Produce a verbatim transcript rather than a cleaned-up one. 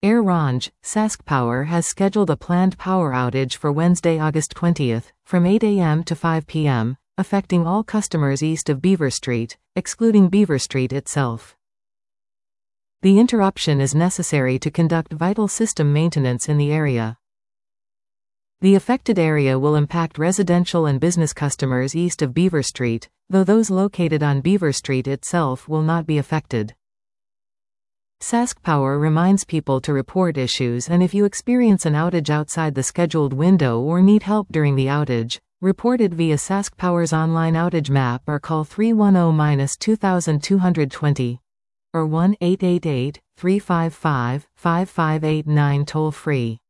Orange, SaskPower has scheduled a planned power outage for Wednesday, August twentieth, from eight A M to five P M, affecting all customers east of Beaver Street, excluding Beaver Street itself. The interruption is necessary to conduct vital system maintenance in the area. The affected area will impact residential and business customers east of Beaver Street, though those located on Beaver Street itself will not be affected. SaskPower reminds people to report issues, and if you experience an outage outside the scheduled window or need help during the outage, report it via SaskPower's online outage map or call three one zero two two two zero or one eight eight eight, three five five, five five eight nine toll free.